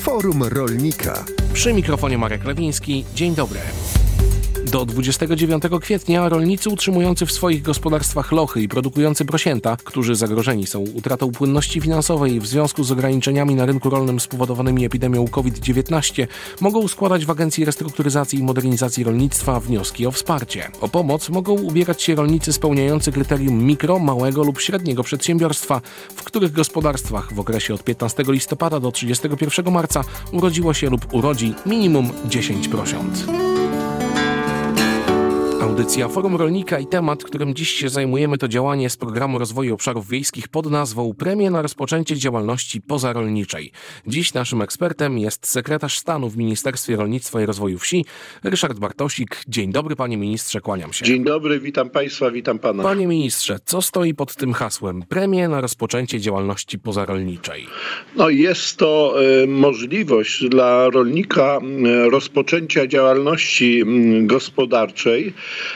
Forum Rolnika. Przy mikrofonie Marek Lewiński. Dzień dobry. Do 29 kwietnia rolnicy utrzymujący w swoich gospodarstwach lochy i produkujący prosięta, którzy zagrożeni są utratą płynności finansowej w związku z ograniczeniami na rynku rolnym spowodowanymi epidemią COVID-19, mogą składać w Agencji Restrukturyzacji i Modernizacji Rolnictwa wnioski o wsparcie. O pomoc mogą ubiegać się rolnicy spełniający kryterium mikro, małego lub średniego przedsiębiorstwa, w których gospodarstwach w okresie od 15 listopada do 31 marca urodziło się lub urodzi minimum 10 prosiąt. Audycja Forum Rolnika i temat, którym dziś się zajmujemy, to działanie z Programu Rozwoju Obszarów Wiejskich pod nazwą Premie na rozpoczęcie działalności pozarolniczej. Dziś naszym ekspertem jest sekretarz stanu w Ministerstwie Rolnictwa i Rozwoju Wsi, Ryszard Bartosik. Dzień dobry, panie ministrze, kłaniam się. Dzień dobry, witam państwa, witam pana. Panie ministrze, co stoi pod tym hasłem Premie na rozpoczęcie działalności pozarolniczej? No jest to możliwość dla rolnika rozpoczęcia działalności gospodarczej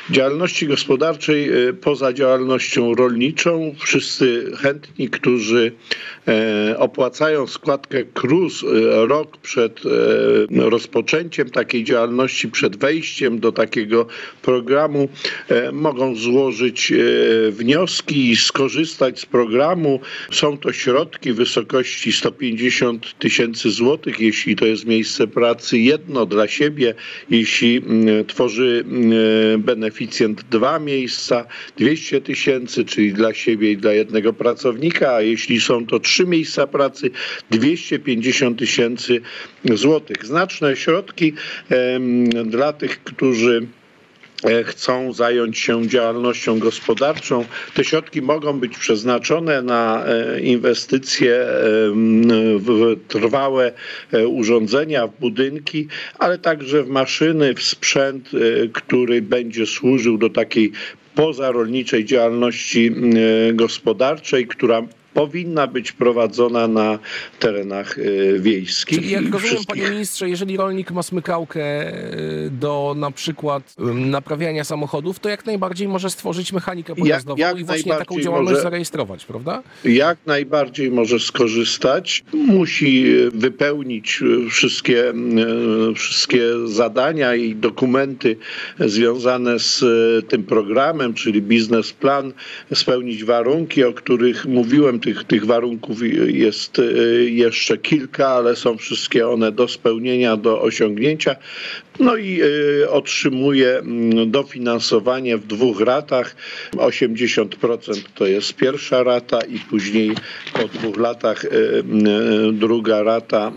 poza działalnością rolniczą. Wszyscy chętni, którzy opłacają składkę KRUS rok przed rozpoczęciem takiej działalności, przed wejściem do takiego programu, mogą złożyć wnioski i skorzystać z programu. Są to środki w wysokości 150 tysięcy złotych, jeśli to jest miejsce pracy jedno dla siebie, jeśli tworzy beneficjent 2 miejsca, 200 tysięcy, czyli dla siebie i dla jednego pracownika, a jeśli są to 3 miejsca pracy, 250 tysięcy złotych. Znaczne środki dla tych, którzy chcą zająć się działalnością gospodarczą. Te środki mogą być przeznaczone na inwestycje w trwałe urządzenia, w budynki, ale także w maszyny, w sprzęt, który będzie służył do takiej pozarolniczej działalności gospodarczej, która powinna być prowadzona na terenach wiejskich. Czyli jak rozumiem, panie ministrze, jeżeli rolnik ma smykałkę do na przykład naprawiania samochodów, to jak najbardziej może stworzyć mechanikę pojazdową i właśnie taką działalność zarejestrować, prawda? Jak najbardziej może skorzystać. Musi wypełnić wszystkie zadania i dokumenty związane z tym programem, czyli biznesplan, spełnić warunki, o których mówiłem. Tych warunków jest jeszcze kilka, ale są wszystkie one do spełnienia, do osiągnięcia. No i otrzymuje dofinansowanie w 2 ratach. 80% to jest pierwsza rata i później po 2 latach druga rata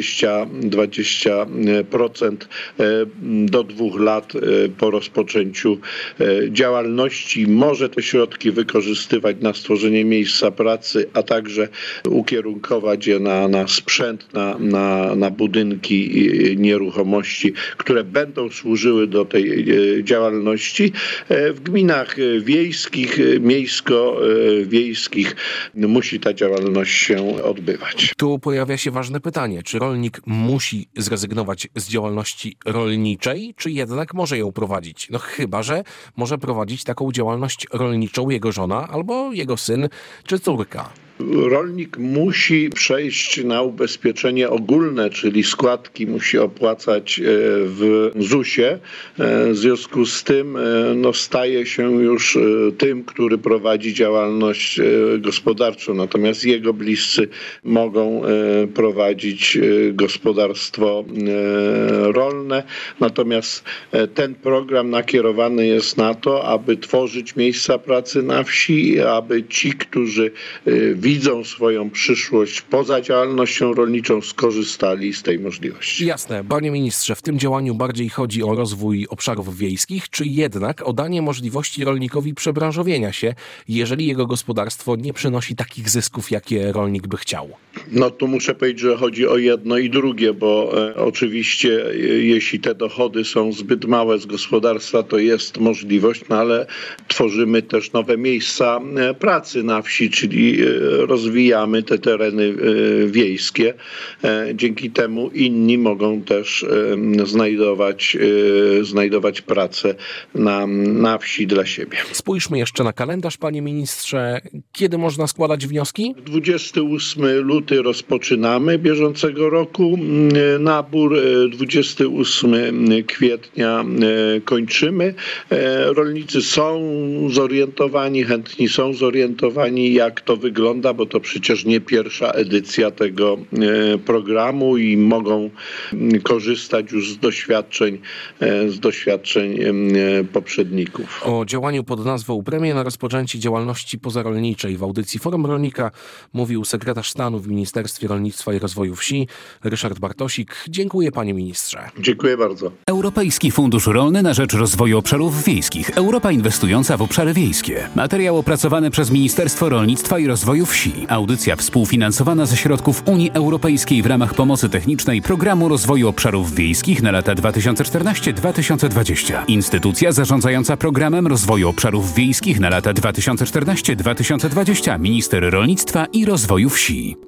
20% do 2 lat po rozpoczęciu działalności. Może te środki wykorzystywać na stworzenie miejsca pracy, a także ukierunkować je na sprzęt, na budynki i nieruchomości, które będą służyły do tej działalności. W gminach wiejskich, miejsko-wiejskich musi ta działalność się odbywać. Tu pojawia się ważne pytanie, czy rolnik musi zrezygnować z działalności rolniczej, czy jednak może ją prowadzić? No chyba, że może prowadzić taką działalność rolniczą jego żona albo jego syn czy córka. Rolnik musi przejść na ubezpieczenie ogólne, czyli składki musi opłacać w ZUS-ie. W związku z tym staje się już tym, który prowadzi działalność gospodarczą. Natomiast jego bliscy mogą prowadzić gospodarstwo rolne. Natomiast ten program nakierowany jest na to, aby tworzyć miejsca pracy na wsi, aby ci, którzy widzą swoją przyszłość poza działalnością rolniczą, skorzystali z tej możliwości. Jasne. Panie ministrze, w tym działaniu bardziej chodzi o rozwój obszarów wiejskich, czy jednak o danie możliwości rolnikowi przebranżowienia się, jeżeli jego gospodarstwo nie przynosi takich zysków, jakie rolnik by chciał? No tu muszę powiedzieć, że chodzi o jedno i drugie, bo oczywiście jeśli te dochody są zbyt małe z gospodarstwa, to jest możliwość, ale tworzymy też nowe miejsca pracy na wsi, czyli rozwijamy te tereny wiejskie. Dzięki temu inni mogą też znajdować pracę na wsi dla siebie. Spójrzmy jeszcze na kalendarz, panie ministrze. Kiedy można składać wnioski? 28 luty ankiety rozpoczynamy bieżącego roku. Nabór 28 kwietnia kończymy. Rolnicy są zorientowani, chętni są zorientowani, jak to wygląda, bo to przecież nie pierwsza edycja tego programu i mogą korzystać już z doświadczeń poprzedników. O działaniu pod nazwą Premie na rozpoczęcie działalności pozarolniczej w audycji Forum Rolnika mówił sekretarz stanu w Ministerstwie Rolnictwa i Rozwoju Wsi Ryszard Bartosik. Dziękuję, panie ministrze. Dziękuję bardzo. Europejski Fundusz Rolny na rzecz Rozwoju Obszarów Wiejskich. Europa inwestująca w obszary wiejskie. Materiał opracowany przez Ministerstwo Rolnictwa i Rozwoju Wsi. Audycja współfinansowana ze środków Unii Europejskiej w ramach pomocy technicznej Programu Rozwoju Obszarów Wiejskich na lata 2014-2020. Instytucja zarządzająca Programem Rozwoju Obszarów Wiejskich na lata 2014-2020. Minister Rolnictwa i Rozwoju Wsi.